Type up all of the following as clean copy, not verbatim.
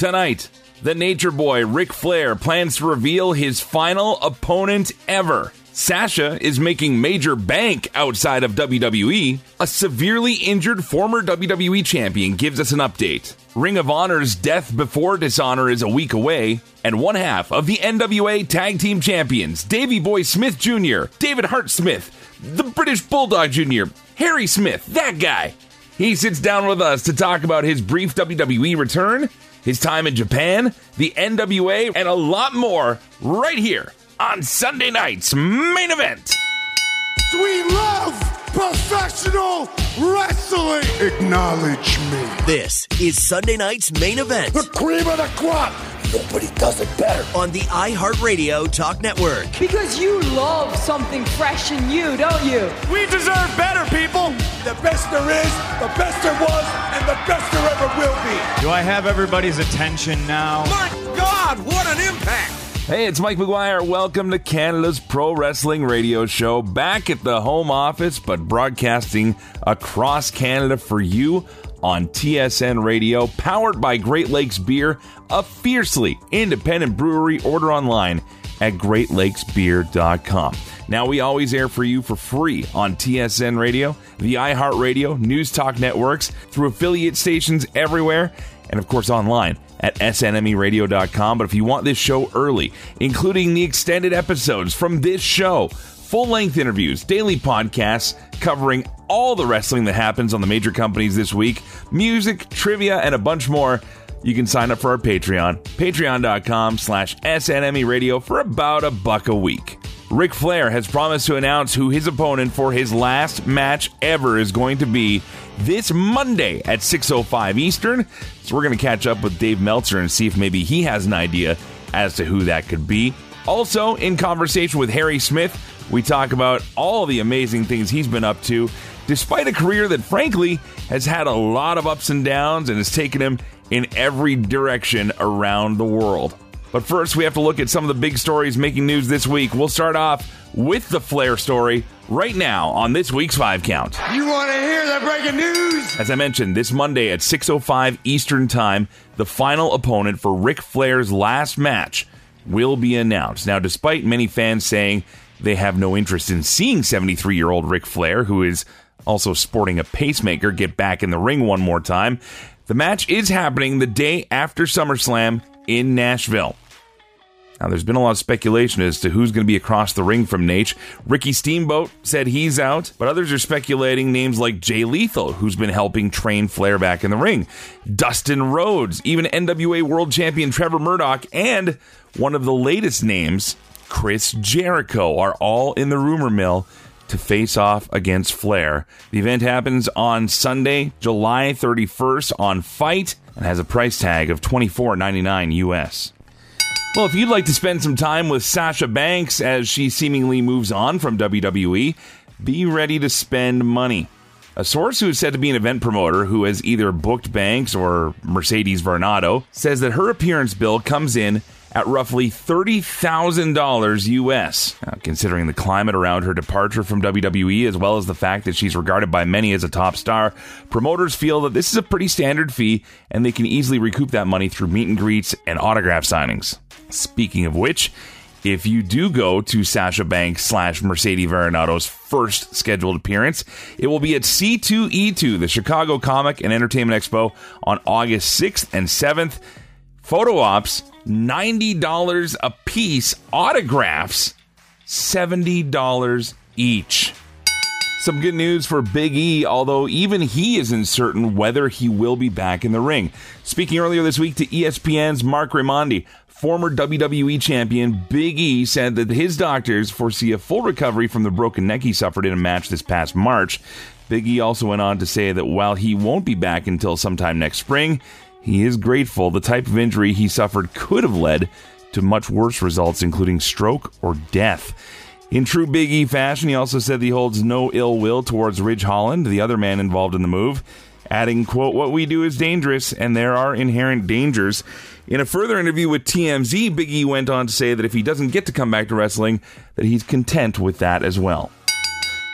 Tonight, the Nature Boy Ric Flair plans to reveal his final opponent ever. Sasha is making major bank outside of WWE. A severely injured former WWE champion gives us an update. Ring of Honor's Death Before Dishonor is a week away. And one half of the NWA Tag Team Champions, Davey Boy Smith Jr., David Hart Smith, the British Bulldog Jr., Harry Smith, that guy. He sits down with us to talk about his brief WWE return, his time in Japan, the NWA, and a lot more right here on Sunday night's Main Event. We love professional wrestling. Acknowledge me. This is Sunday night's Main Event. The cream of the crop. Nobody does it better. On the iHeartRadio Talk Network. Because you love something fresh and new, don't you? We deserve better, people. The best there is, the best there was, and the best there ever will be. Do I have everybody's attention now? My God, what an impact. Hey, it's Mike McGuire. Welcome to Canada's Pro Wrestling Radio Show. Back at the home office, but broadcasting across Canada for you on TSN Radio, powered by Great Lakes Beer, a fiercely independent brewery. Order online at greatlakesbeer.com. Now, we always air for you for free on TSN Radio, the iHeartRadio, News Talk networks, through affiliate stations everywhere, and of course online at snmeradio.com. But if you want this show early, including the extended episodes from this show, full-length interviews, daily podcasts covering all the wrestling that happens on the major companies this week, music, trivia, and a bunch more, you can sign up for our Patreon, patreon.com/snmeradio for about $1 a week. Ric Flair has promised to announce who his opponent for his last match ever is going to be this Monday at 6:05 Eastern. So we're going to catch up with Dave Meltzer and see if maybe he has an idea as to who that could be. Also, in conversation with Harry Smith, we talk about all the amazing things he's been up to, despite a career that, frankly, has had a lot of ups and downs and has taken him in every direction around the world. But first, we have to look at some of the big stories making news this week. We'll start off with the Flair story right now on this week's 5 Count. You want to hear the breaking news? As I mentioned, this Monday at 6:05 Eastern Time, the final opponent for Ric Flair's last match will be announced. Now, despite many fans saying they have no interest in seeing 73-year-old Ric Flair, who is also sporting a pacemaker, get back in the ring one more time, the match is happening the day after SummerSlam in Nashville. Now, there's been a lot of speculation as to who's going to be across the ring from Nate. Ricky Steamboat said he's out, but others are speculating names like Jay Lethal, who's been helping train Flair back in the ring, Dustin Rhodes, even NWA World Champion Trevor Murdoch, and one of the latest names, Chris Jericho, are all in the rumor mill to face off against Flair. The event happens on Sunday, July 31st on Fight and has a price tag of $24.99 US. Well, if you'd like to spend some time with Sasha Banks as she seemingly moves on from WWE, be ready to spend money. A source who is said to be an event promoter who has either booked Banks or Mercedes Varnado says that her appearance bill comes in at roughly $30,000 US. Now, considering the climate around her departure from WWE, as well as the fact that she's regarded by many as a top star, promoters feel that this is a pretty standard fee, and they can easily recoup that money through meet and greets and autograph signings. Speaking of which, if you do go to Sasha Banks / Mercedes Varnado's first scheduled appearance, it will be at C2E2, the Chicago Comic and Entertainment Expo, on August 6th and 7th. Photo ops, $90 a piece. Autographs, $70 each. Some good news for Big E, although even he isn't certain whether he will be back in the ring. Speaking earlier this week to ESPN's Mark Raimondi, former WWE champion Big E said that his doctors foresee a full recovery from the broken neck he suffered in a match this past March. Big E also went on to say that while he won't be back until sometime next spring, he is grateful the type of injury he suffered could have led to much worse results, including stroke or death. In true Big E fashion, he also said that he holds no ill will towards Ridge Holland, the other man involved in the move, adding, quote, "What we do is dangerous, and there are inherent dangers." In a further interview with TMZ, Big E went on to say that if he doesn't get to come back to wrestling, that he's content with that as well.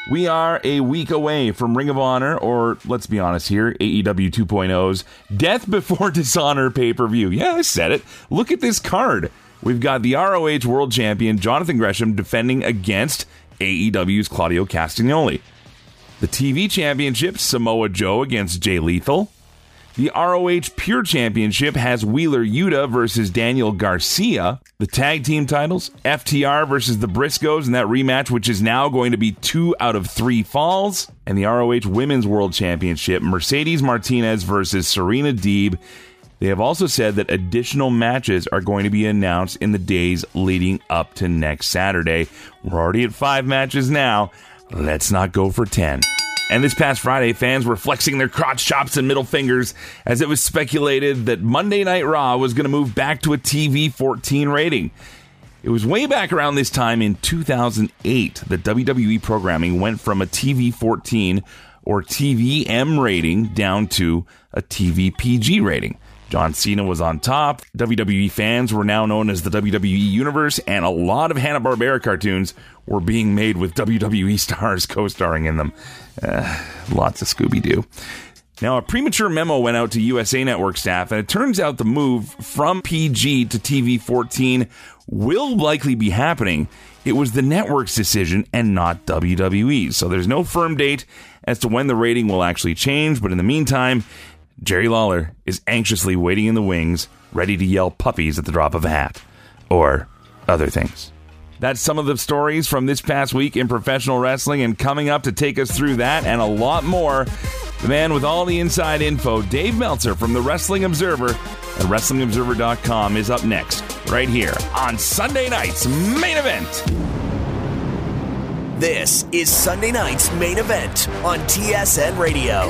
We are a week away from Ring of Honor, or let's be honest here, AEW 2.0's Death Before Dishonor pay-per-view. Yeah, I said it. Look at this card. We've got the ROH World Champion Jonathan Gresham defending against AEW's Claudio Castagnoli. The TV Championship, Samoa Joe against Jay Lethal. The ROH Pure Championship has Wheeler Yuta versus Daniel Garcia. The tag team titles, FTR versus the Briscoes in that rematch, which is now going to be 2 out of 3 falls. And the ROH Women's World Championship, Mercedes Martinez versus Serena Deeb. They have also said that additional matches are going to be announced in the days leading up to next Saturday. We're already at 5 matches now. Let's not go for 10. And this past Friday, fans were flexing their crotch chops and middle fingers as it was speculated that Monday Night Raw was going to move back to a TV 14 rating. It was way back around this time in 2008 that WWE programming went from a TV 14 or TVM rating down to a TV PG rating. John Cena was on top. WWE fans were now known as the WWE Universe, and a lot of Hanna-Barbera cartoons were being made with WWE stars co-starring in them. Lots of Scooby-Doo. Now, a premature memo went out to USA Network staff, and it turns out the move from PG to TV 14 will likely be happening. It was the network's decision and not WWE. So there's no firm date as to when the rating will actually change, but in the meantime, Jerry Lawler is anxiously waiting in the wings, ready to yell puppies at the drop of a hat. Or other things. That's some of the stories from this past week in professional wrestling, and coming up to take us through that and a lot more, the man with all the inside info, Dave Meltzer from the Wrestling Observer at WrestlingObserver.com, is up next, right here on Sunday Night's Main Event. This is Sunday Night's Main Event on TSN Radio.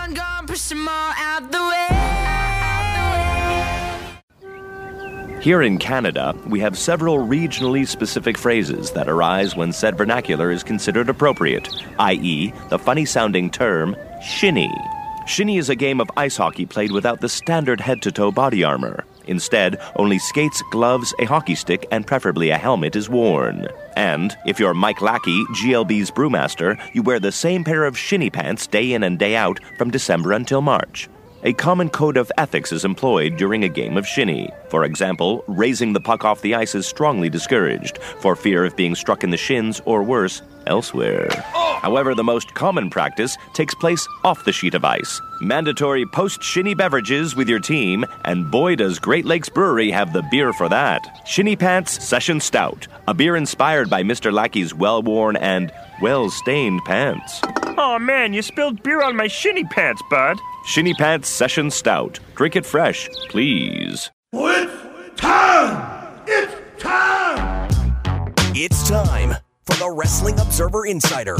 Here in Canada, we have several regionally specific phrases that arise when said vernacular is considered appropriate, i.e., the funny-sounding term, shinny. Shinny is a game of ice hockey played without the standard head-to-toe body armor. Instead, only skates, gloves, a hockey stick, and preferably a helmet is worn. And, if you're Mike Lackey, GLB's brewmaster, you wear the same pair of shinny pants day in and day out from December until March. A common code of ethics is employed during a game of shinny. For example, raising the puck off the ice is strongly discouraged, for fear of being struck in the shins or worse, elsewhere. However, the most common practice takes place off the sheet of ice. Mandatory post-shinny beverages with your team, and boy does Great Lakes Brewery have the beer for that. Shinny Pants Session Stout, a beer inspired by Mr. Lackey's well-worn and well-stained pants. Oh man, you spilled beer on my shinny pants, bud. Shinny Pants Session Stout. Drink it fresh, please. It's time! It's time! It's time for the Wrestling Observer Insider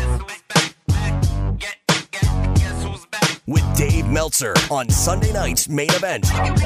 with Dave Meltzer on Sunday Night's Main Event.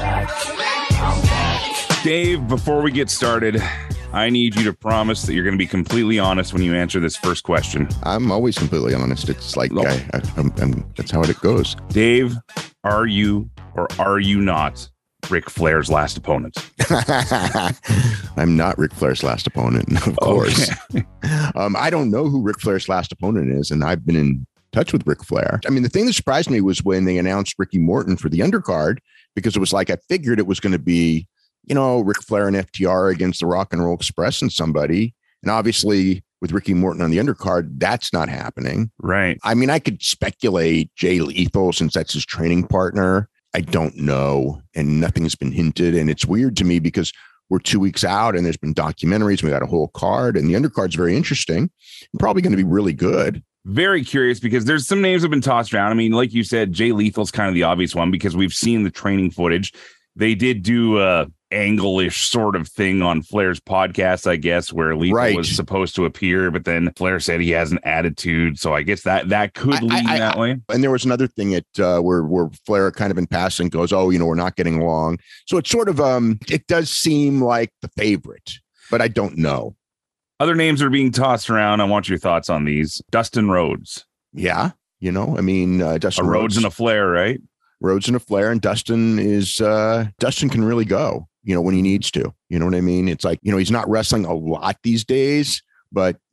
Dave, before we get started, I need you to promise that you're going to be completely honest when you answer this first question. I'm always completely honest. It's like, that's how it goes. Dave, are you or are you not Ric Flair's last opponent? I'm not Ric Flair's last opponent, of course. Okay. I don't know who Ric Flair's last opponent is, and I've been in touch with Ric Flair. I mean, the thing that surprised me was when they announced Ricky Morton for the undercard, because it was like, I figured it was going to be, you know, Ric Flair and FTR against the Rock and Roll Express and somebody. And obviously with Ricky Morton on the undercard, that's not happening. Right. I mean, I could speculate Jay Lethal, since that's his training partner. I don't know. And nothing's been hinted. And it's weird to me because we're 2 weeks out and there's been documentaries. We got a whole card, and the undercard's very interesting. Probably going to be really good. Very curious because there's some names that have been tossed around. I mean, like you said, Jay Lethal's kind of the obvious one because we've seen the training footage. They did do a angle-ish sort of thing on Flair's podcast, I guess, where Lethal was supposed to appear, but then Flair said he has an attitude. So I guess that could lead that way. And there was another thing at where Flair kind of in passing goes, oh, you know, we're not getting along. So it's sort of it does seem like the favorite, but I don't know. Other names are being tossed around. I want your thoughts on these. Dustin Rhodes. Yeah. You know, I mean, Dustin Rhodes and a Flair, right? Rhodes and a Flair, and Dustin can really go, you know, when he needs to. You know what I mean? It's like, you know, he's not wrestling a lot these days, but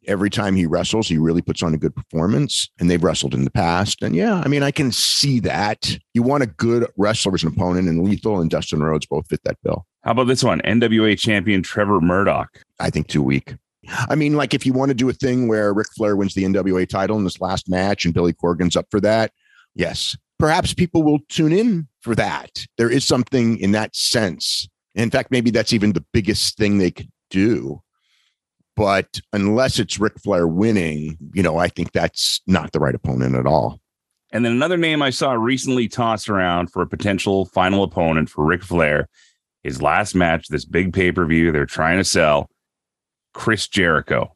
every time he wrestles, he really puts on a good performance, and they've wrestled in the past. And yeah, I mean, I can see that. You want a good wrestler as an opponent, and Lethal and Dustin Rhodes both fit that bill. How about this one? NWA champion Trevor Murdoch. I think too weak. I mean, like if you want to do a thing where Ric Flair wins the NWA title in this last match and Billy Corgan's up for that, yes, perhaps people will tune in for that. There is something in that sense. In fact, maybe that's even the biggest thing they could do. But unless it's Ric Flair winning, I think that's not the right opponent at all. And then another name I saw recently tossed around for a potential final opponent for Ric Flair, his last match, this big pay-per-view they're trying to sell, Chris Jericho.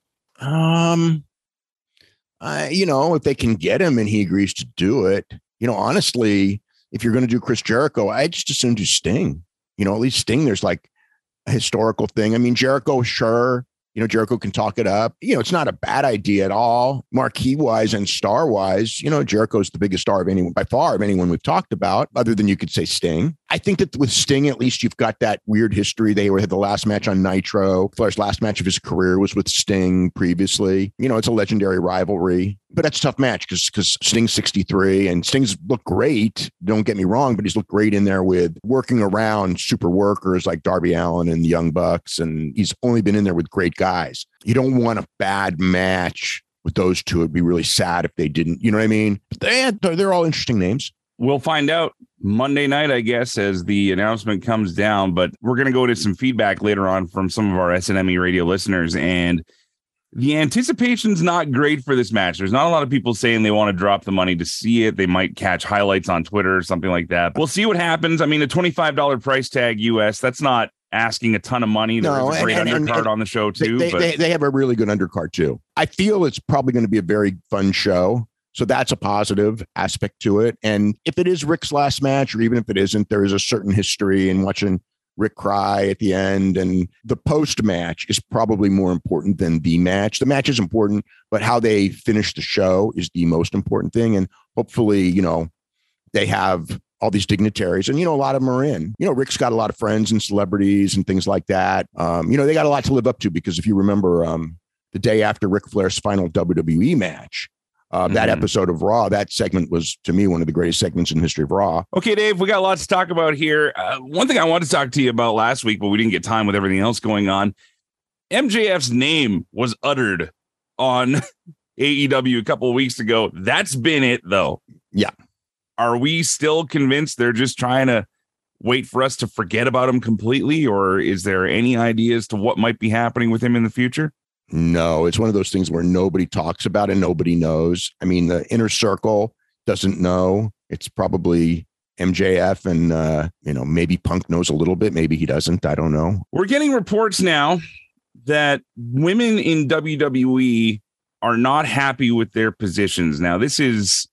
If they can get him and he agrees to do it, honestly, if you're going to do Chris Jericho, I just assume do Sting. At least Sting, there's like a historical thing. I mean, Jericho, sure. Jericho can talk it up. It's not a bad idea at all. Marquee wise and star wise, Jericho's the biggest star of anyone by far of anyone we've talked about, other than you could say Sting. I think that with Sting, at least you've got that weird history. They had the last match on Nitro. Flair's last match of his career was with Sting previously. It's a legendary rivalry, but that's a tough match because Sting's 63 and Sting's looked great. Don't get me wrong, but he's looked great in there with working around super workers like Darby Allin and the Young Bucks. And he's only been in there with great guys. You don't want a bad match with those two. It'd be really sad if they didn't, you know what I mean? But they're all interesting names. We'll find out Monday night, I guess, as the announcement comes down. But we're going to go to some feedback later on from some of our SNME radio listeners. And the anticipation's not great for this match. There's not a lot of people saying they want to drop the money to see it. They might catch highlights on Twitter or something like that. We'll see what happens. I mean, a $25 price tag US, that's not asking a ton of money. There's a great undercard on the show, too. They have a really good undercard, too. I feel it's probably going to be a very fun show. So that's a positive aspect to it. And if it is Rick's last match, or even if it isn't, there is a certain history in watching Rick cry at the end. And the post-match is probably more important than the match. The match is important, but how they finish the show is the most important thing. And hopefully, they have all these dignitaries, and, a lot of them are in. Rick's got a lot of friends and celebrities and things like that. They got a lot to live up to, because if you remember the day after Ric Flair's final WWE match, that episode of Raw, that segment was, to me, one of the greatest segments in the history of Raw. Okay, Dave, we got lots to talk about here. One thing I wanted to talk to you about last week, but we didn't get time with everything else going on. MJF's name was uttered on AEW a couple of weeks ago. That's been it, though. Yeah. Are we still convinced they're just trying to wait for us to forget about him completely? Or is there any ideas to what might be happening with him in the future? No, it's one of those things where nobody talks about it, nobody knows. I mean, the inner circle doesn't know. It's probably MJF and, maybe Punk knows a little bit. Maybe he doesn't. I don't know. We're getting reports now that women in WWE are not happy with their positions. Now, this is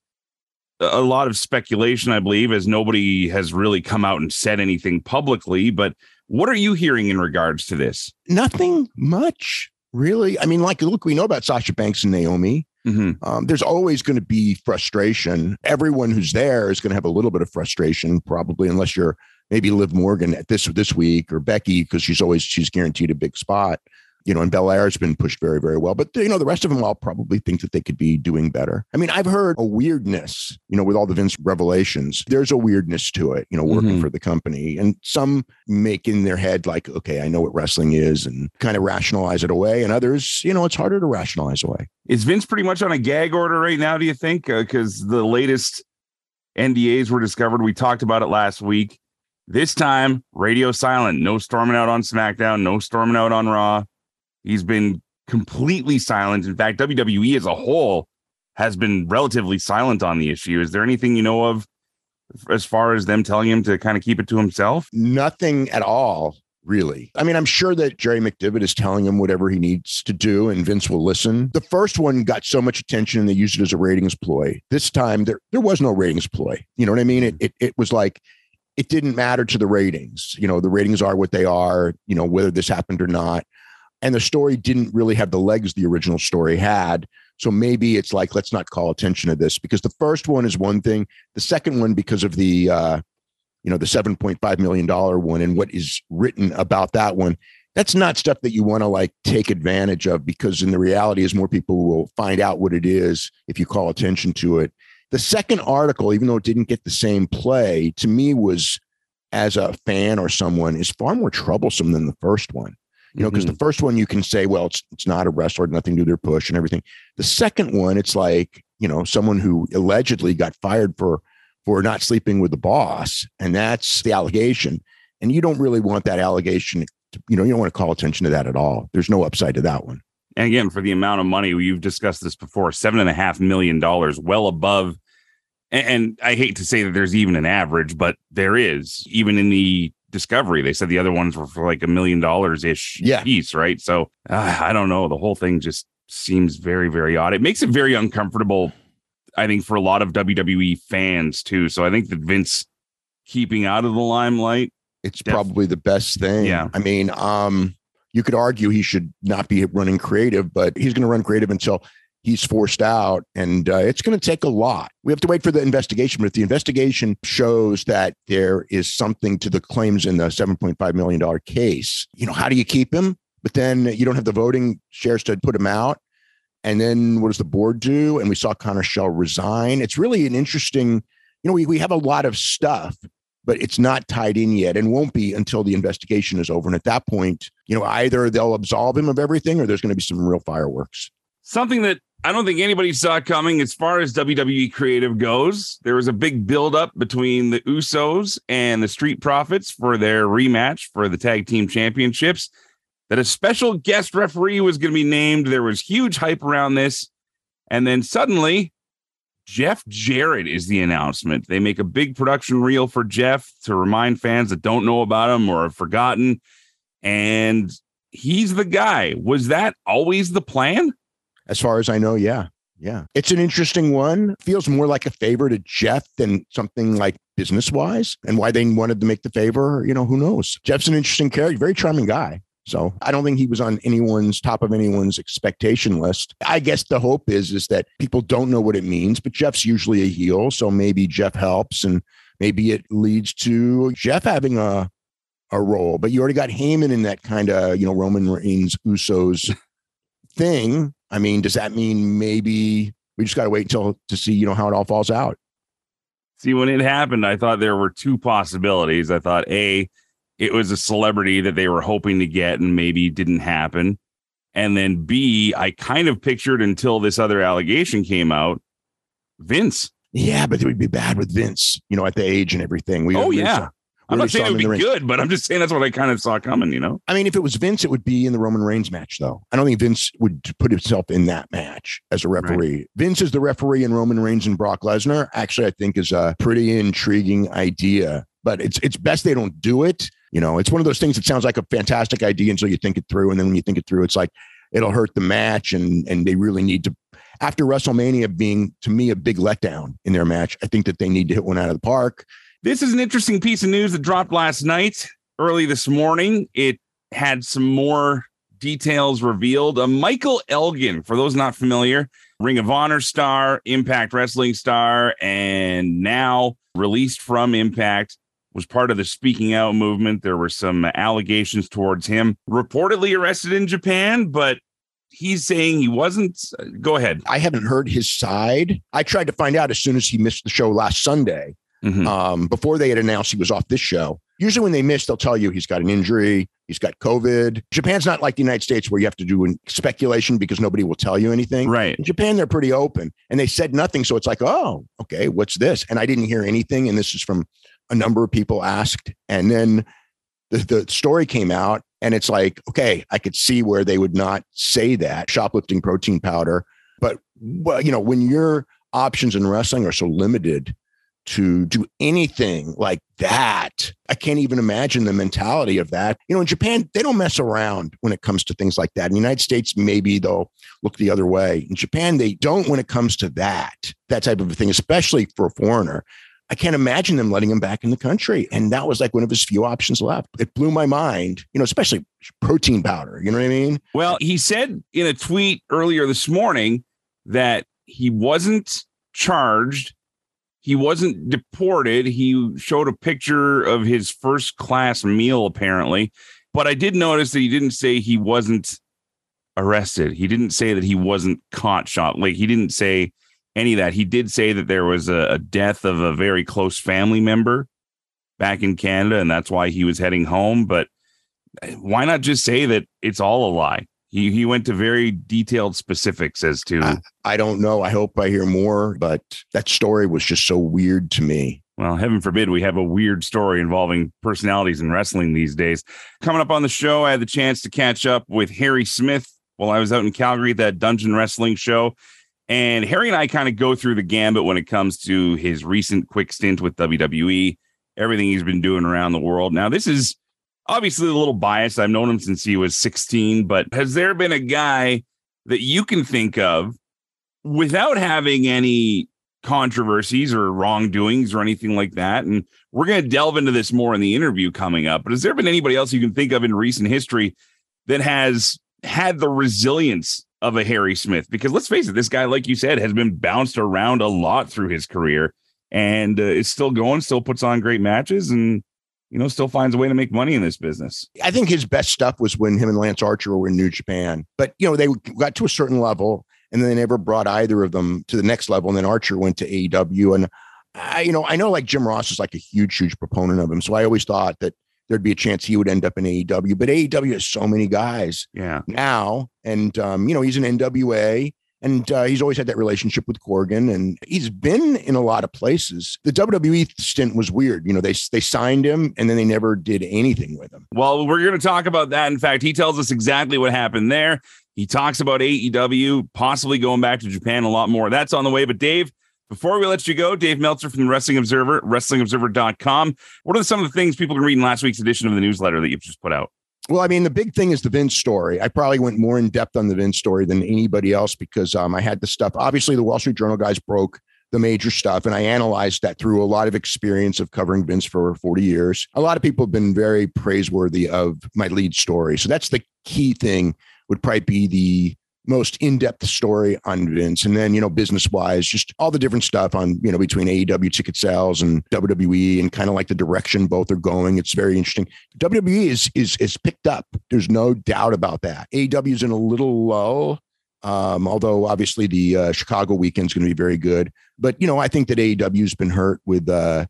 a lot of speculation, I believe, as nobody has really come out and said anything publicly. But what are you hearing in regards to this? Nothing much. Really? I mean, look, we know about Sasha Banks and Naomi. Mm-hmm. There's always going to be frustration. Everyone who's there is going to have a little bit of frustration, probably, unless you're maybe Liv Morgan at this week, or Becky, because she's guaranteed a big spot. And Belair has been pushed very, very well. But, the rest of them all probably think that they could be doing better. I mean, I've heard a weirdness, with all the Vince revelations. There's a weirdness to it, working for the company. And some make in their head like, okay, I know what wrestling is, and kind of rationalize it away. And others, it's harder to rationalize away. Is Vince pretty much on a gag order right now, do you think? Because the latest NDAs were discovered. We talked about it last week. This time, radio silent. No storming out on SmackDown. No storming out on Raw. He's been completely silent. In fact, WWE as a whole has been relatively silent on the issue. Is there anything you know of as far as them telling him to kind of keep it to himself? Nothing at all, really. I mean, I'm sure that Jerry McDevitt is telling him whatever he needs to do, and Vince will listen. The first one got so much attention, and they used it as a ratings ploy. This time, there was no ratings ploy. You know what I mean? It was like, it didn't matter to the ratings. The ratings are what they are, whether this happened or not. And the story didn't really have the legs the original story had. So maybe it's like, let's not call attention to this, because the first one is one thing. The second one, because of the $7.5 million one and what is written about that one, That's not stuff that you want to like take advantage of, because in the reality is more people will find out what it is if you call attention to it. The second article, even though it didn't get the same play, to me was, as a fan or someone, is far more troublesome than the first one. You know, because the first one you can say, well, it's not a wrestler, nothing to do with their push and everything. The second one, it's like, you know, someone who allegedly got fired for not sleeping with the boss. And that's the allegation. And you don't really want that allegation. You know, you don't want to call attention to that at all. There's no upside to that one. And again, for the amount of money, you've discussed this before, $7.5 million, well above. And I hate to say that there's even an average, but there is. Even in the Discovery, they said the other ones were for like $1 million ish piece, right? So I don't know. The whole thing just seems very, very odd. It makes it very uncomfortable, I think, for a lot of WWE fans too. So I think that Vince keeping out of the limelight, it's probably the best thing. Yeah. I mean, you could argue he should not be running creative, but he's going to run creative until he's forced out. And it's going to take a lot. We have to wait for the investigation. But if the investigation shows that there is something to the claims in the $7.5 million case, you know, how do you keep him? But then you don't have the voting shares to put him out. And then what does the board do? And we saw Connor Schell resign. It's really an interesting, you know, we have a lot of stuff, but it's not tied in yet and won't be until the investigation is over. And at that point, you know, either they'll absolve him of everything or there's going to be some real fireworks. Something that I don't think anybody saw coming as far as WWE creative goes. There was a big buildup between the Usos and the Street Profits for their rematch for the tag team championships, that a special guest referee was going to be named. There was huge hype around this. And then suddenly, Jeff Jarrett is the announcement. They make a big production reel for Jeff to remind fans that don't know about him or have forgotten. And he's the guy. Was that always the plan? As far as I know, yeah. Yeah. It's an interesting one. Feels more like a favor to Jeff than something like business-wise. And why they wanted to make the favor, you know, who knows? Jeff's an interesting character, very charming guy. So I don't think he was on top of anyone's expectation list. I guess the hope is that people don't know what it means, but Jeff's usually a heel. So maybe Jeff helps and maybe it leads to Jeff having a role. But you already got Heyman in that kind of, you know, Roman Reigns, Usos thing. I mean, does that mean maybe we just got to wait to see, you know, how it all falls out? See, when it happened, I thought there were two possibilities. I thought, A, it was a celebrity that they were hoping to get and maybe didn't happen. And then B, I kind of pictured, until this other allegation came out, Vince. Yeah, but it would be bad with Vince, you know, at the age and everything. I'm not saying it would be good, but I'm just saying that's what I kind of saw coming, you know? I mean, if it was Vince, it would be in the Roman Reigns match, though. I don't think Vince would put himself in that match as a referee. Right. Vince is the referee in Roman Reigns and Brock Lesnar. Actually, I think is a pretty intriguing idea, but it's best they don't do it. You know, it's one of those things that sounds like a fantastic idea until you think it through. And then when you think it through, it's like, it'll hurt the match. And they really need to, after WrestleMania being, to me, a big letdown in their match, I think that they need to hit one out of the park. This is an interesting piece of news that dropped last night, early this morning. It had some more details revealed. Michael Elgin, for those not familiar, Ring of Honor star, Impact Wrestling star, and now released from Impact, was part of the Speaking Out movement. There were some allegations towards him, reportedly arrested in Japan, but he's saying he wasn't. Go ahead. I haven't heard his side. I tried to find out as soon as he missed the show last Sunday. Before they had announced he was off this show. Usually when they miss, they'll tell you he's got an injury, he's got COVID. Japan's not like the United States where you have to do speculation because nobody will tell you anything. Right. In Japan, they're pretty open and they said nothing. So it's like, oh, okay, what's this? And I didn't hear anything. And this is from a number of people asked. And then the story came out and it's like, okay, I could see where they would not say that, shoplifting protein powder. But, well, you know, when your options in wrestling are so limited to do anything like that, I can't even imagine the mentality of that. You know, in Japan, they don't mess around when it comes to things like that. In the United States, maybe they'll look the other way. In Japan, they don't when it comes to that type of a thing, especially for a foreigner. I can't imagine them letting him back in the country. And that was like one of his few options left. It blew my mind, you know, especially protein powder. You know what I mean? Well, he said in a tweet earlier this morning that he wasn't charged. He wasn't deported. He showed a picture of his first class meal, apparently. But I did notice that he didn't say he wasn't arrested. He didn't say that he wasn't caught shot. Like, he didn't say any of that. He did say that there was a death of a very close family member back in Canada, and that's why he was heading home. But why not just say that it's all a lie? He went to very detailed specifics as to... I don't know. I hope I hear more, but that story was just so weird to me. Well, heaven forbid we have a weird story involving personalities in wrestling these days. Coming up on the show, I had the chance to catch up with Harry Smith while I was out in Calgary at that Dungeon Wrestling show. And Harry and I kind of go through the gambit when it comes to his recent quick stint with WWE, everything he's been doing around the world. Now, this is obviously a little biased. I've known him since he was 16, but has there been a guy that you can think of without having any controversies or wrongdoings or anything like that? And we're going to delve into this more in the interview coming up, but has there been anybody else you can think of in recent history that has had the resilience of a Harry Smith? Because let's face it, this guy, like you said, has been bounced around a lot through his career and is still going, still puts on great matches, and still finds a way to make money in this business. I think his best stuff was when him and Lance Archer were in New Japan. But, they got to a certain level and then they never brought either of them to the next level. And then Archer went to AEW. And I know like Jim Ross is like a huge proponent of him. So I always thought that there'd be a chance he would end up in AEW. But AEW has so many guys now. And, he's in NWA. And he's always had that relationship with Corgan, and he's been in a lot of places. The WWE stint was weird. They signed him and then they never did anything with him. Well, we're going to talk about that. In fact, he tells us exactly what happened there. He talks about AEW, possibly going back to Japan, a lot more. That's on the way. But Dave, before we let you go, Dave Meltzer from the Wrestling Observer, WrestlingObserver.com. What are some of the things people can read in last week's edition of the newsletter that you've just put out? Well, I mean, the big thing is the Vince story. I probably went more in depth on the Vince story than anybody else because I had the stuff. Obviously, the Wall Street Journal guys broke the major stuff, and I analyzed that through a lot of experience of covering Vince for 40 years. A lot of people have been very praiseworthy of my lead story. So that's the key thing, would probably be the most in-depth story on Vince. And then, business-wise, just all the different stuff on, between AEW ticket sales and WWE and kind of like the direction both are going. It's very interesting. WWE is picked up. There's no doubt about that. AEW is in a little lull, although obviously the Chicago weekend's going to be very good. But, I think that AEW's been hurt with no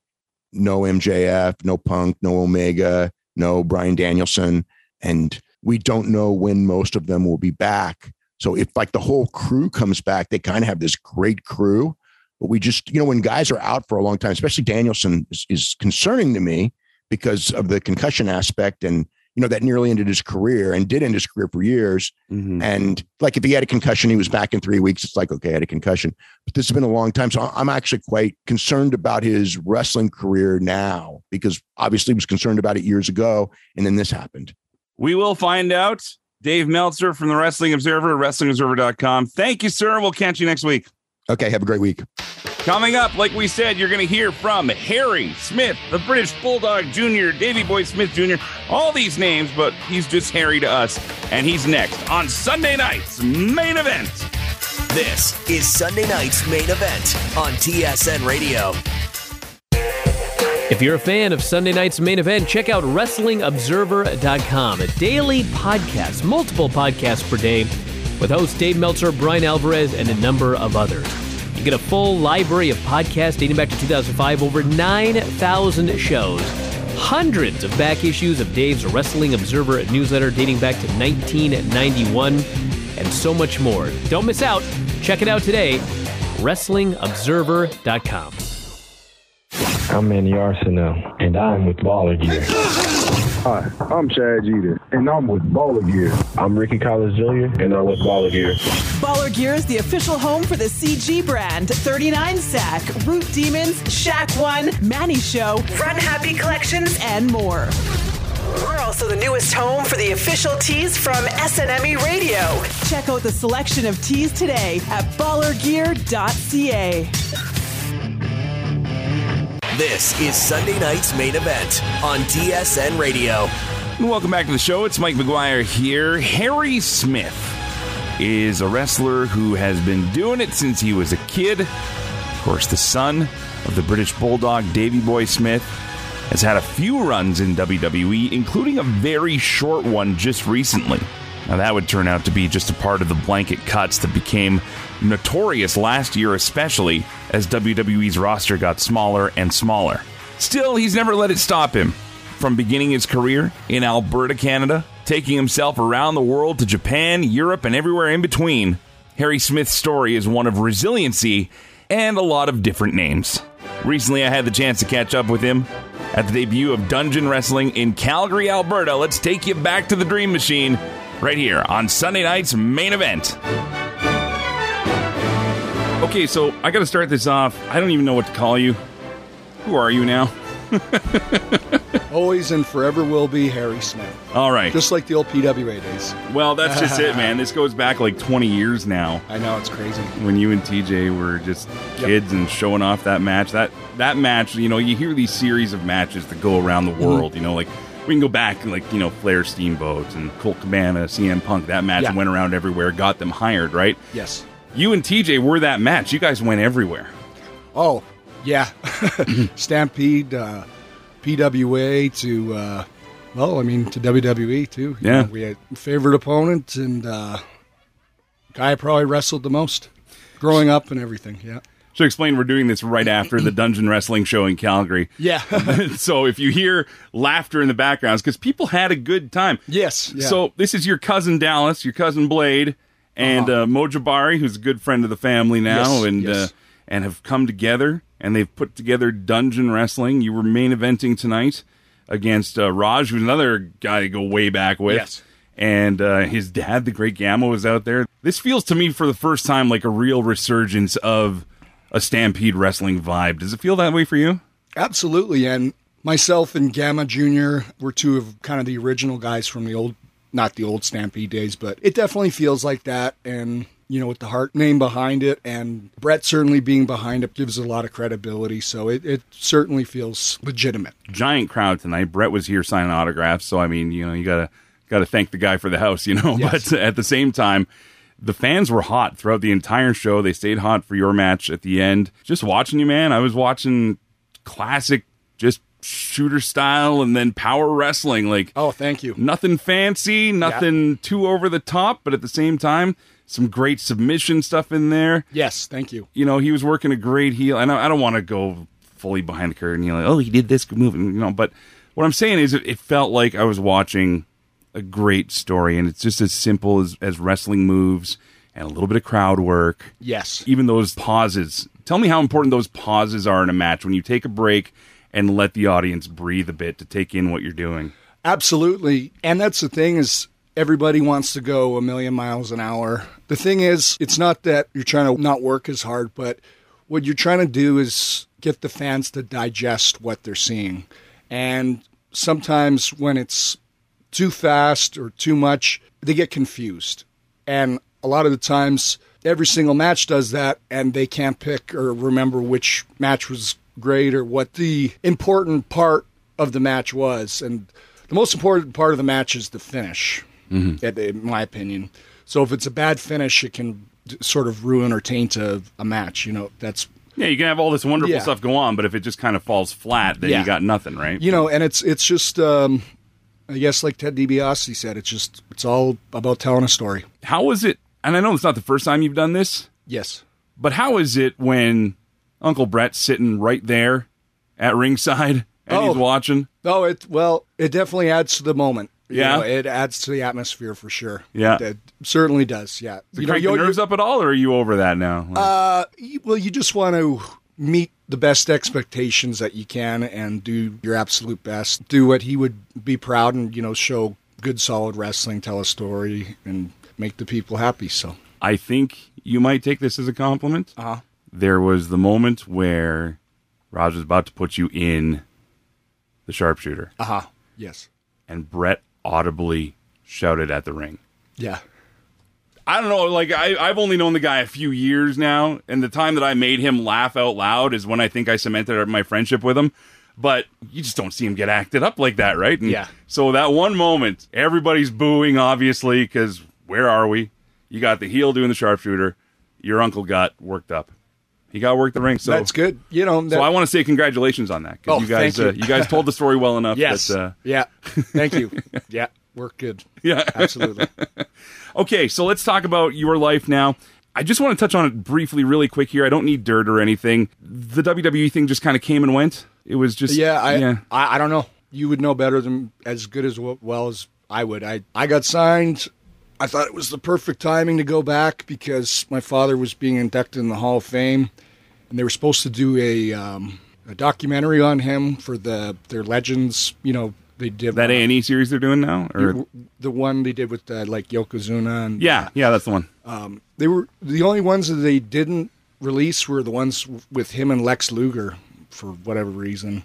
MJF, no Punk, no Omega, no Bryan Danielson. And we don't know when most of them will be back. So if like the whole crew comes back, they kind of have this great crew, but we just, when guys are out for a long time, especially Danielson is concerning to me because of the concussion aspect and, that nearly ended his career and did end his career for years. Mm-hmm. And like, if he had a concussion, he was back in 3 weeks. It's like, okay, I had a concussion, but this has been a long time. So I'm actually quite concerned about his wrestling career now because obviously he was concerned about it years ago. And then this happened. We will find out. Dave Meltzer from the Wrestling Observer, WrestlingObserver.com. Thank you, sir. We'll catch you next week. Okay, have a great week. Coming up, like we said, you're going to hear from Harry Smith, the British Bulldog Jr., Davey Boy Smith Jr., all these names, but he's just Harry to us. And he's next on Sunday night's Main Event. This is Sunday night's Main Event on TSN Radio. If you're a fan of Sunday night's Main Event, check out WrestlingObserver.com, a daily podcast, multiple podcasts per day, with hosts Dave Meltzer, Brian Alvarez, and a number of others. You get a full library of podcasts dating back to 2005, over 9,000 shows, hundreds of back issues of Dave's Wrestling Observer newsletter dating back to 1991, and so much more. Don't miss out. Check it out today, WrestlingObserver.com. I'm Manny Arsenal, and I'm with Baller Gear. Hi, I'm Chad Jeter, and I'm with Baller Gear. I'm Ricky Collins Jr., and I'm with Baller Gear. Baller Gear is the official home for the CG brand, 39 Sack, Root Demons, Shack One, Manny Show, Run Happy Collections, and more. We're also the newest home for the official tees from SNME Radio. Check out the selection of tees today at ballergear.ca. This is Sunday night's Main Event on TSN Radio. And welcome back to the show. It's Mike McGuire here. Harry Smith is a wrestler who has been doing it since he was a kid. Of course, the son of the British Bulldog, Davey Boy Smith. has had a few runs in WWE, including a very short one just recently. Now, that would turn out to be just a part of the blanket cuts that became notorious last year, especially as WWE's roster got smaller and smaller. Still, he's never let it stop him from beginning his career in Alberta, Canada, taking himself around the world to Japan, Europe, and everywhere in between. Harry Smith's story is one of resiliency and a lot of different names. Recently, I had the chance to catch up with him at the debut of Dungeon Wrestling in Calgary, Alberta. Let's take you back to the Dream Machine right here on Sunday night's Main Event. Okay, so I got to start this off. I don't even know what to call you. Who are you now? Always and forever will be Harry Smith. All right. Just like the old PWA days. Well, that's just it, man. This goes back like 20 years now. I know, it's crazy. When you and TJ were just kids and showing off that match. That match, you know, you hear these series of matches that go around the world, you know, like we can go back, like, you know, Flair Steamboat and Colt Cabana, CM Punk. That match went around everywhere, got them hired, right? Yes. You and TJ were that match. You guys went everywhere. Oh, yeah. Stampede, PWA to, to WWE too. Yeah. You know, we had favorite opponent and guy I probably wrestled the most growing up and everything, yeah. So explain, we're doing this right after the Dungeon Wrestling show in Calgary. Yeah. So if you hear laughter in the background, it's because people had a good time. Yes. Yeah. So this is your cousin Dallas, your cousin Blade, and Mo Jabari, who's a good friend of the family now, and have come together, and they've put together Dungeon Wrestling. You were main eventing tonight against Raj, who's another guy to go way back with. Yes. And his dad, the Great Gamma, was out there. This feels to me for the first time like a real resurgence of a Stampede Wrestling vibe. Does it feel that way for you? Absolutely, and myself and Gamma Jr. were two of kind of the original guys from the old, not the old Stampede days, but it definitely feels like that, and you know, with the Hart name behind it, and Brett certainly being behind it gives a lot of credibility, so it certainly feels legitimate. Giant crowd tonight. Brett was here signing autographs, so I mean, you know, you gotta thank the guy for the house, you know. Yes. But at the same time, the fans were hot throughout the entire show. They stayed hot for your match at the end. Just watching you, man, I was watching classic, just shooter style and then power wrestling. Like, oh, thank you. Nothing fancy, nothing too over the top, but at the same time, some great submission stuff in there. Yes, thank you. You know, he was working a great heel. I know I don't want to go fully behind the curtain. You're like, oh, he did this move, you know. But what I'm saying is, it felt like I was watching a great story, and it's just as simple as wrestling moves and a little bit of crowd work. Yes. Even those pauses. Tell me how important those pauses are in a match when you take a break and let the audience breathe a bit to take in what you're doing. Absolutely. And that's the thing, is everybody wants to go a million miles an hour. The thing is, it's not that you're trying to not work as hard, but what you're trying to do is get the fans to digest what they're seeing. And sometimes when it's too fast or too much, they get confused. And a lot of the times, every single match does that, and they can't pick or remember which match was great or what the important part of the match was. And the most important part of the match is the finish, in my opinion. So if it's a bad finish, it can sort of ruin or taint a match. You know, that's... Yeah, you can have all this wonderful stuff go on, but if it just kind of falls flat, then you got nothing, right? You know, and it's just... I guess like Ted DiBiase said, it's all about telling a story. How is it, and I know it's not the first time you've done this. Yes. But how is it when Uncle Brett's sitting right there at ringside and he's watching? Oh, it definitely adds to the moment. Yeah. You know, it adds to the atmosphere for sure. Yeah. It certainly does, yeah. Does it crank your nerves up at all, or are you over that now? Well, you just want to meet the best expectations that you can and do your absolute best. Do what he would be proud and, you know, show good, solid wrestling, tell a story, and make the people happy. So I think you might take this as a compliment. There was the moment where Raj was about to put you in the sharpshooter. Yes. And Brett audibly shouted at the ring. Yeah. I don't know, like, I've only known the guy a few years now, and the time that I made him laugh out loud is when I think I cemented my friendship with him. But you just don't see him get acted up like that, right? And yeah. So that one moment, everybody's booing, obviously, because where are we? You got the heel doing the sharpshooter. Your uncle got worked up. He got to work the ring. So that's good. You know, so I want to say congratulations on that because you guys told the story well enough. Yes. That, yeah. Thank you. Yeah. Worked good. Yeah. Absolutely. Okay, so let's talk about your life now. I just want to touch on it briefly, really quick here. I don't need dirt or anything. The WWE thing just kind of came and went. It was just I don't know. You would know better than as good as well as I would. I got signed. I thought it was the perfect timing to go back because my father was being inducted in the Hall of Fame, and they were supposed to do a documentary on him for their Legends. You know, they did that A&E series they're doing now, or the one they did with like Yokozuna. And yeah, that's the one. They were the only ones that they didn't release were the ones with him and Lex Luger for whatever reason.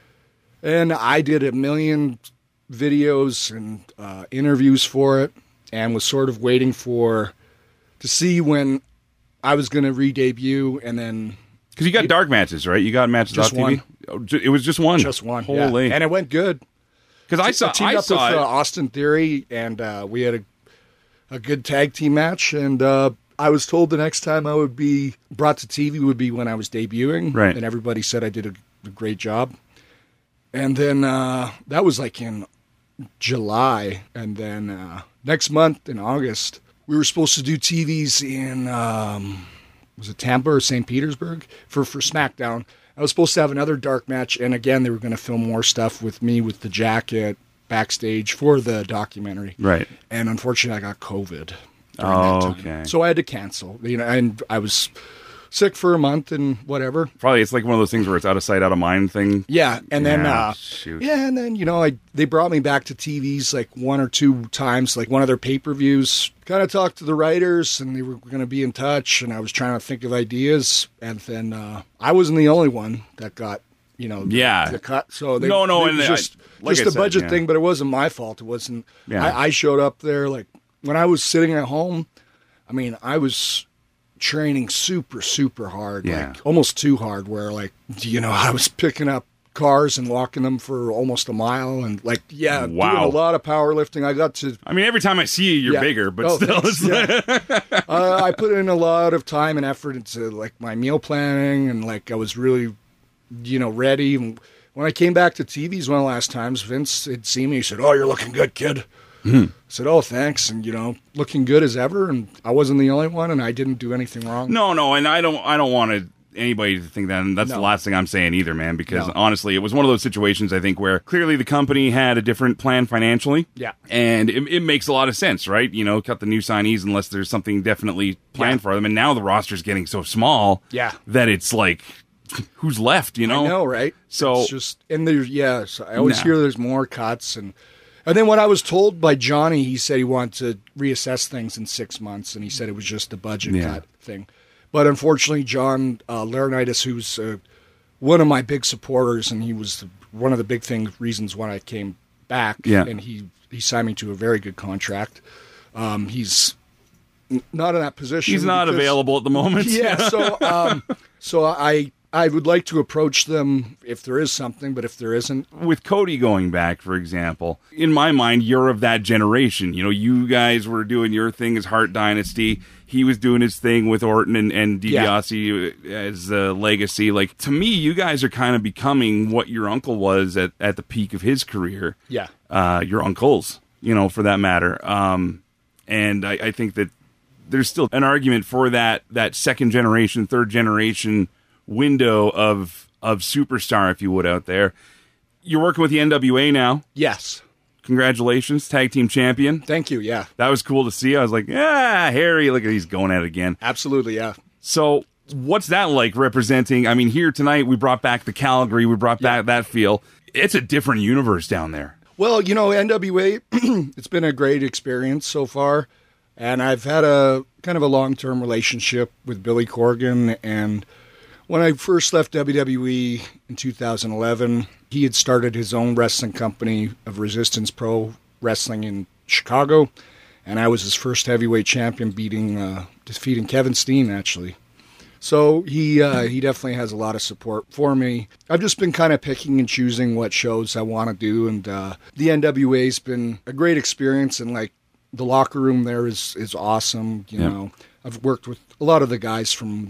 And I did a million videos and interviews for it, and was sort of waiting to see when I was going to re-debut, and then because you got dark matches, right? You got matches off TV. It was just one. Just one. Holy, yeah. And it went good. Because I teamed up with Austin Theory, and we had a good tag team match. And I was told the next time I would be brought to TV would be when I was debuting, right? And everybody said I did a great job. And then that was like in July, and then next month in August, we were supposed to do TVs in was it Tampa or St. Petersburg for SmackDown. I was supposed to have another dark match, and again, they were going to film more stuff with me with the jacket backstage for the documentary. Right. And unfortunately, I got COVID. Oh, okay. So I had to cancel. You know, and I was sick for a month and whatever. Probably it's like one of those things where it's out of sight, out of mind thing. Yeah, and then shoot. Yeah, and then you know, they brought me back to TVs like one or two times, like one of their pay-per-views. Kind of talked to the writers, and they were going to be in touch, and I was trying to think of ideas, and then I wasn't the only one that got the cut. So they, and it was just a budget thing, but it wasn't my fault. It wasn't. Yeah. I showed up there like when I was sitting at home. I mean, I was training super, super hard, like almost too hard, where like, I was picking up cars and walking them for almost a mile and like, doing a lot of powerlifting. I mean, every time I see you, you're bigger, but still. I put in a lot of time and effort into like my meal planning, and like I was really, ready. And when I came back to TVs one of the last times, Vince had seen me. He said, "Oh, you're looking good, kid." I said, "Oh, thanks," and looking good as ever. And I wasn't the only one, and I didn't do anything wrong. No, and I don't want anybody to think that. And that's the last thing I'm saying either, man. Because honestly, it was one of those situations I think where clearly the company had a different plan financially. Yeah, and it makes a lot of sense, right? Cut the new signees unless there's something definitely planned for them. And now the roster's getting so small, that it's like, who's left? I know, right? So it's just and there's so I always hear there's more cuts and. And then when I was told by Johnny, he said he wanted to reassess things in 6 months, and he said it was just a budget cut thing. But unfortunately, John Laurinaitis, who's one of my big supporters, and he was one of the big reasons why I came back, and he signed me to a very good contract. He's not in that position. He's not available at the moment. Yeah, so I would like to approach them if there is something, but if there isn't. With Cody going back, for example, in my mind, you're of that generation. You guys were doing your thing as Hart Dynasty. He was doing his thing with Orton and DiBiase as a legacy. Like, to me, you guys are kind of becoming what your uncle was at the peak of his career. Yeah. Your uncles, for that matter. And I think that there's still an argument for that second generation, third generation window of superstar, if you would, out there. You're working with the NWA now. Yes. Congratulations, tag team champion. Thank you, yeah. That was cool to see. I was like, Harry, look at he's going at it again. Absolutely, yeah. So what's that like representing? I mean, here tonight we brought back the Calgary, we brought back that feel. It's a different universe down there. Well, NWA, it's been a great experience so far. And I've had a kind of a long-term relationship with Billy Corgan, and when I first left WWE in 2011, he had started his own wrestling company of Resistance Pro Wrestling in Chicago, and I was his first heavyweight champion, defeating Kevin Steen, actually. So he definitely has a lot of support for me. I've just been kind of picking and choosing what shows I want to do, and the NWA's been a great experience, and like the locker room there is awesome. I've worked with a lot of the guys from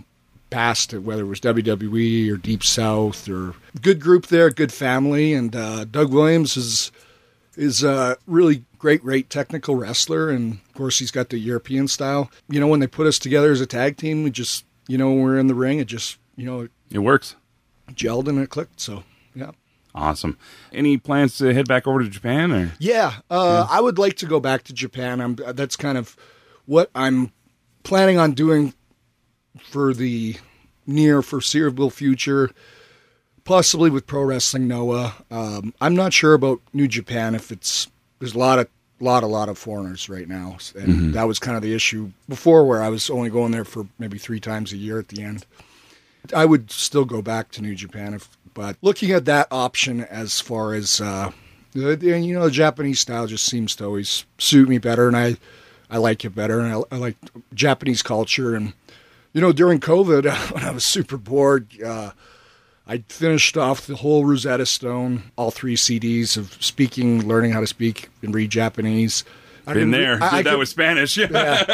past, whether it was WWE or Deep South, or good group there, good family. And Doug Williams is a really great technical wrestler, and of course he's got the European style. When they put us together as a tag team, we just, when we're in the ring, it just, it works. Gelled and it clicked. So yeah. Awesome. Any plans to head back over to Japan? Or? Yeah, I would like to go back to Japan. That's kind of what I'm planning on doing for the near foreseeable future, possibly with Pro Wrestling Noah. I'm not sure about New Japan. There's a lot of foreigners right now, and that was kind of the issue before, where I was only going there for maybe 3 times a year at the end. I would still go back to New Japan, but looking at that option as far as the Japanese style just seems to always suit me better, and I like it better, and I like Japanese culture. And during COVID, when I was super bored, I finished off the whole Rosetta Stone, all 3 CDs of learning how to speak and read Japanese. Did that with Spanish. Yeah.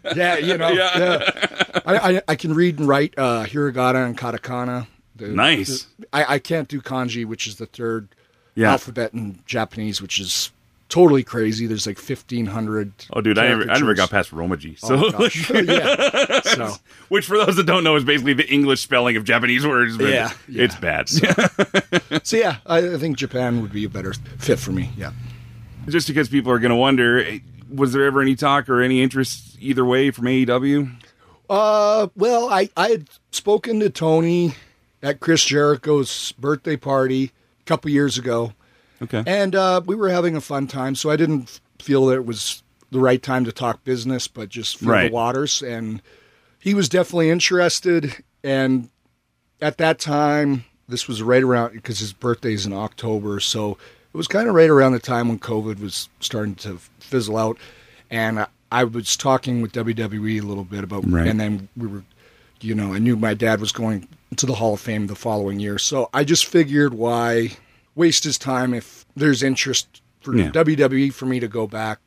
I can read and write hiragana and katakana. Nice. I can't do kanji, which is the third alphabet in Japanese, which is totally crazy. There's like 1,500. Oh, dude, I never got past Romaji. So, yeah. So, which for those that don't know is basically the English spelling of Japanese words. But it's bad. So yeah, I think Japan would be a better fit for me. Yeah. Just because people are going to wonder, was there ever any talk or any interest either way from AEW? Well, I had spoken to Tony at Chris Jericho's birthday party a couple years ago. Okay. And we were having a fun time, so I didn't feel that it was the right time to talk business, but just feel the waters. And he was definitely interested. And at that time, this was right around, because his birthday is in October, so it was kind of right around the time when COVID was starting to fizzle out. And I was talking with WWE a little bit about, and then we were, I knew my dad was going to the Hall of Fame the following year. So I just figured, why waste his time if there's interest for WWE for me to go back.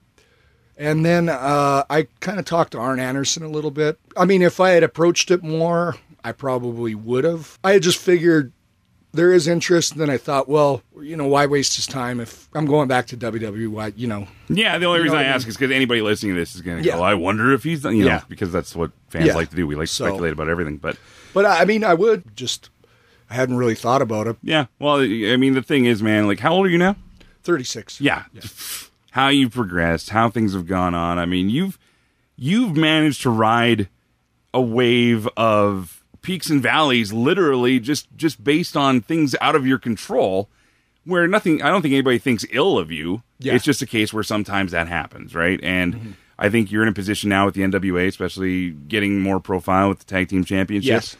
And then I kind of talked to Arn Anderson a little bit. I mean, if I had approached it more, I probably would have. I had just figured there is interest, and then I thought, well, why waste his time if I'm going back to WWE? Why, Yeah, the only reason I ask is because anybody listening to this is going to go, I wonder if he's done, because that's what fans like to do. We like to speculate about everything. But I mean, I would just, I hadn't really thought about it. Yeah, well, I mean, the thing is, man, like, how old are you now? 36. Yeah. How you've progressed, how things have gone on. I mean, you've managed to ride a wave of peaks and valleys, literally just based on things out of your control, where I don't think anybody thinks ill of you. Yeah. It's just a case where sometimes that happens, right? And I think you're in a position now with the NWA, especially getting more profile with the Tag Team Championship. Yes.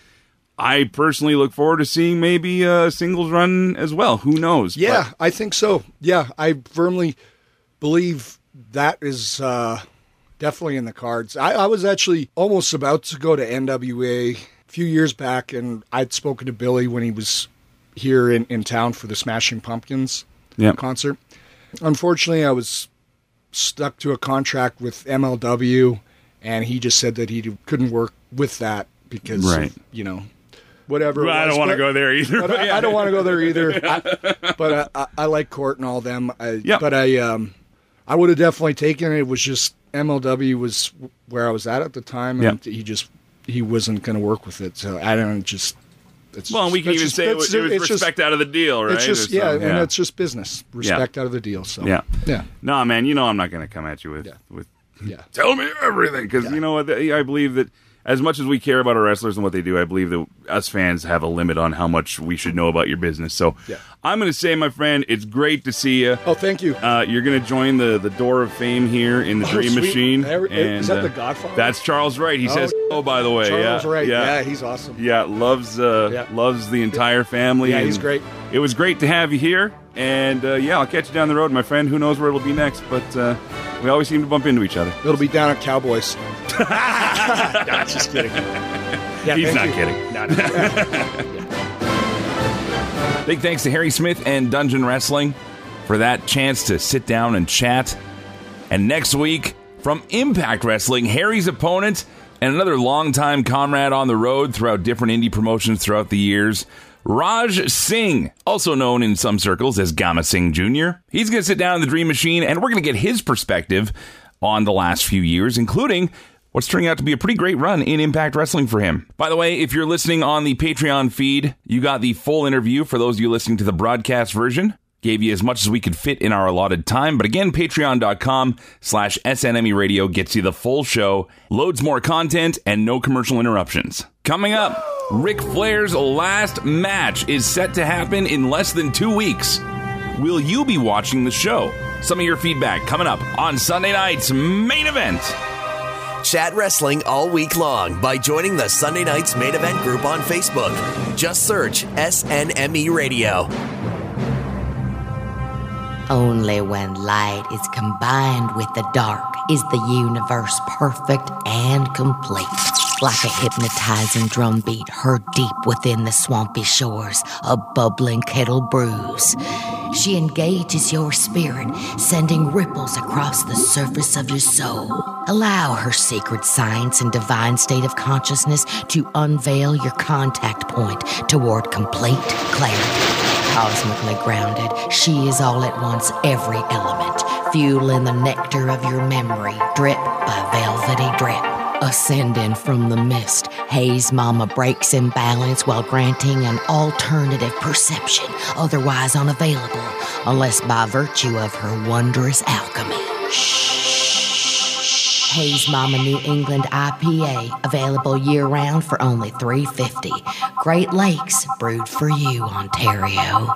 I personally look forward to seeing maybe a singles run as well. Who knows? Yeah, I think so. Yeah, I firmly believe that is definitely in the cards. I was actually almost about to go to NWA a few years back, and I'd spoken to Billy when he was here in town for the Smashing Pumpkins concert. Unfortunately, I was stuck to a contract with MLW, and he just said that he couldn't work with that because of, whatever. Well, I don't want to go there either. I don't want to go there either. But I like Court and all them. But I would have definitely taken it. It was just MLW was where I was at the time, and he wasn't going to work with it. So I don't just. We can even say it was respect out of the deal, right? It's just and it's just business respect out of the deal. So yeah. No, man, I'm not going to come at you with tell me everything, because you know what? I believe that as much as we care about our wrestlers and what they do, I believe that us fans have a limit on how much we should know about your business. So I'm going to say, my friend, it's great to see you. Oh, thank you. You're going to join the Door of Fame here in the Dream sweet. Machine. Is that the Godfather? That's Charles Wright. He says, by the way. Charles Wright. Yeah, he's awesome. Yeah, loves the entire family. Yeah, he's great. It was great to have you here. And, I'll catch you down the road, my friend. Who knows where it'll be next, but we always seem to bump into each other. It'll be down at Cowboys. No, just kidding. He's not kidding. Big thanks to Harry Smith and Dungeon Wrestling for that chance to sit down and chat. And next week, from Impact Wrestling, Harry's opponent, And another longtime comrade on the road throughout different indie promotions throughout the years, Raj Singh, also known in some circles as Gama Singh Jr. He's going to sit down in the Dream Machine, and we're going to get his perspective on the last few years, including what's turning out to be a pretty great run in Impact Wrestling for him. By the way, if you're listening on the Patreon feed, you got the full interview for those of you listening to the broadcast version. Gave you as much as we could fit in our allotted time. But again, patreon.com/SNME Radio gets you the full show, loads more content, and no commercial interruptions. Coming up, Ric Flair's last match is set to happen in less than 2 weeks. Will you be watching the show? Some of your feedback coming up on Sunday night's main event. Chat wrestling all week long by joining the Sunday Night's Main Event group on Facebook. Just search SNME Radio. Only when light is combined with the dark is the universe perfect and complete. Like a hypnotizing drumbeat heard deep within the swampy shores, a bubbling kettle brews. She engages your spirit, sending ripples across the surface of your soul. Allow her secret science and divine state of consciousness to unveil your contact point toward complete clarity. Cosmically grounded, she is all at once every element, fueling the nectar of your memory, drip by velvety drip. Ascending from the mist, Haze Mama breaks imbalance while granting an alternative perception, otherwise unavailable, unless by virtue of her wondrous alchemy. Shh. Haze Mama New England IPA, available year-round for only $3.50. Great Lakes, brewed for you, Ontario.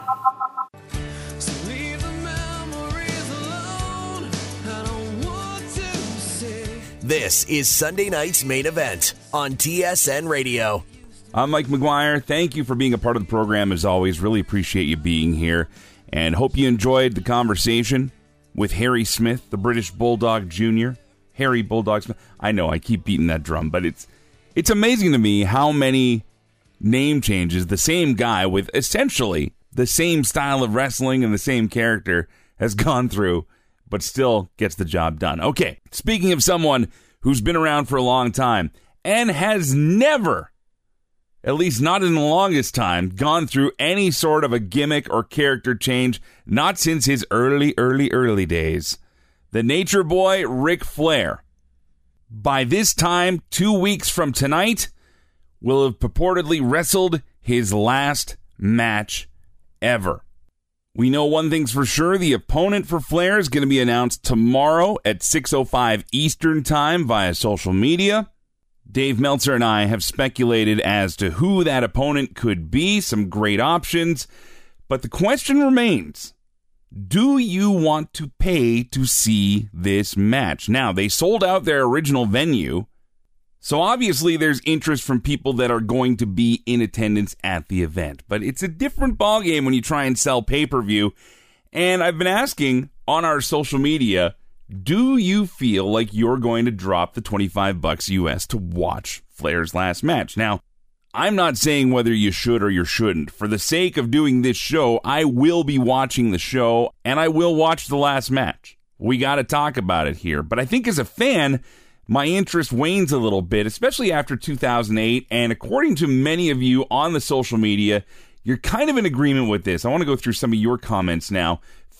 This is Sunday Night's Main Event on TSN Radio. I'm Mike McGuire. Thank you for being a part of the program as always. Really appreciate you being here and hope you enjoyed the conversation with Harry Smith, the British Bulldog Jr. Harry Bulldog Smith. I know I keep beating that drum, but it's amazing to me how many name changes the same guy with essentially the same style of wrestling and the same character has gone through, but still gets the job done. Okay, speaking of someone who's been around for a long time and has never, at least not in the longest time, gone through any sort of a gimmick or character change, not since his early days, the Nature Boy, Ric Flair. By this time, 2 weeks from tonight, will have purportedly wrestled his last match ever. We know one thing's for sure. The opponent for Flair is going to be announced tomorrow at 6:05 Eastern Time via social media. Dave Meltzer and I have speculated as to who that opponent could be, some great options. But the question remains, do you want to pay to see this match? Now, they sold out their original venue, so obviously there's interest from people that are going to be in attendance at the event. But it's a different ballgame when you try and sell pay-per-view. And I've been asking on our social media, do you feel like you're going to drop the $25 US to watch Flair's last match? Now, I'm not saying whether you should or you shouldn't. For the sake of doing this show, I will be watching the show, and I will watch the last match. We got to talk about it here. But I think as a fan, my interest wanes a little bit, especially after 2008, and according to many of you on the social media, you're kind of in agreement with this. I want to go through some of your comments now.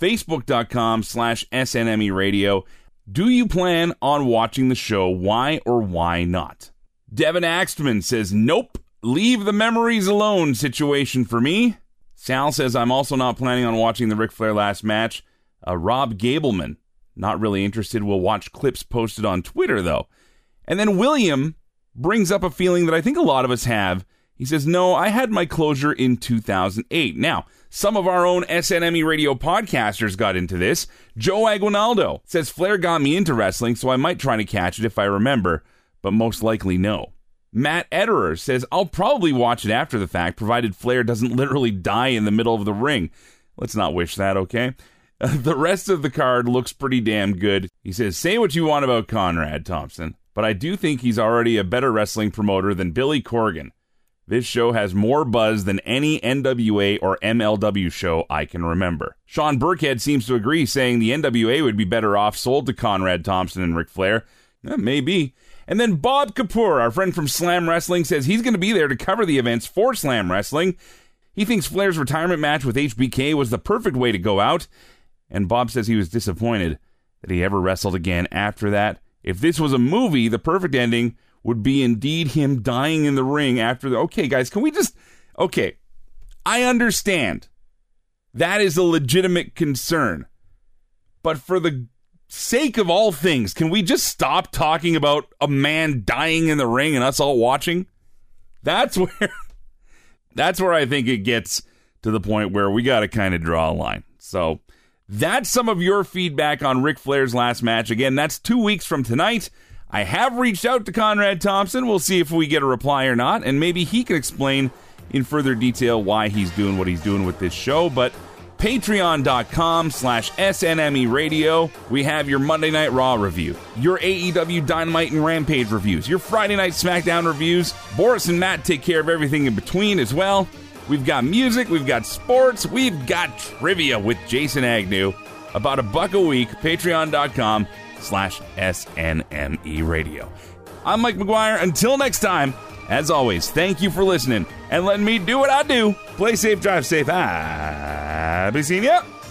Facebook.com/SNME Radio. Do you plan on watching the show? Why or why not? Devin Axtman says, nope, leave the memories alone situation for me. Sal says, I'm also not planning on watching the Ric Flair last match. Rob Gableman, not really interested. We'll watch clips posted on Twitter, though. And then William brings up a feeling that I think a lot of us have. He says, no, I had my closure in 2008. Now, some of our own SNME Radio podcasters got into this. Joe Aguinaldo says, Flair got me into wrestling, so I might try to catch it if I remember, but most likely no. Matt Ederer says, I'll probably watch it after the fact, provided Flair doesn't literally die in the middle of the ring. Let's not wish that, okay? The rest of the card looks pretty damn good. He says, say what you want about Conrad Thompson, but I do think he's already a better wrestling promoter than Billy Corgan. This show has more buzz than any NWA or MLW show I can remember. Sean Burkhead seems to agree, saying the NWA would be better off sold to Conrad Thompson and Ric Flair. Maybe. And then Bob Kapoor, our friend from Slam Wrestling, says he's going to be there to cover the events for Slam Wrestling. He thinks Flair's retirement match with HBK was the perfect way to go out. And Bob says he was disappointed that he ever wrestled again after that. If this was a movie, the perfect ending would be indeed him dying in the ring after the... Okay, guys, can we just... Okay, I understand. That is a legitimate concern. But for the sake of all things, can we just stop talking about a man dying in the ring and us all watching? That's where I think it gets to the point where we got to kind of draw a line. So that's some of your feedback on Ric Flair's last match. Again, that's 2 weeks from tonight. I have reached out to Conrad Thompson. We'll see if we get a reply or not, and maybe he can explain in further detail why he's doing what he's doing with this show. But patreon.com/SNME Radio. We have your Monday Night Raw review, your AEW Dynamite and Rampage reviews, your Friday Night SmackDown reviews. Boris and Matt take care of everything in between as well. We've got music, we've got sports, we've got trivia with Jason Agnew. About $1 a week, patreon.com/SNME Radio. I'm Mike McGuire. Until next time, as always, thank you for listening and letting me do what I do. Play safe, drive safe. I'll be seeing you.